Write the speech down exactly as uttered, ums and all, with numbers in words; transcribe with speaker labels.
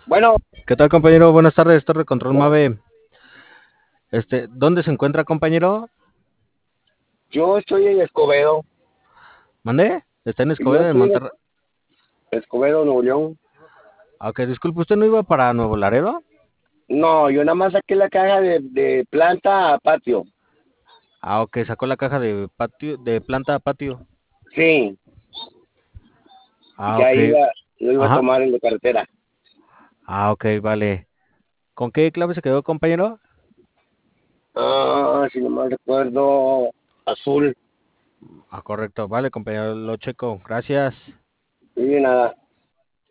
Speaker 1: Bueno,
Speaker 2: ¿Qué tal, compañero? Buenas tardes, Torre Control Mave. Este, ¿dónde se encuentra, compañero?
Speaker 1: yo estoy en Escobedo.
Speaker 2: ¿Mandé? Está en
Speaker 1: Yo
Speaker 2: Escobedo, en
Speaker 1: estoy en
Speaker 2: Monterrey.
Speaker 1: Escobedo, Nuevo León.
Speaker 2: Ok, disculpe, ¿usted no iba para Nuevo Laredo?
Speaker 1: No, yo nada más saqué la caja de, de planta a patio.
Speaker 2: Ah, ok, sacó la caja de patio, de planta a patio.
Speaker 1: Sí, y
Speaker 2: Ah,
Speaker 1: ya
Speaker 2: ok.
Speaker 1: iba, lo iba a
Speaker 2: Ajá.
Speaker 1: tomar en la carretera.
Speaker 2: Ah, ok, vale. ¿Con qué clave se quedó, compañero?
Speaker 1: Ah, si no mal recuerdo, azul.
Speaker 2: Ah, correcto, vale, compañero, lo checo. Gracias.
Speaker 1: Y nada.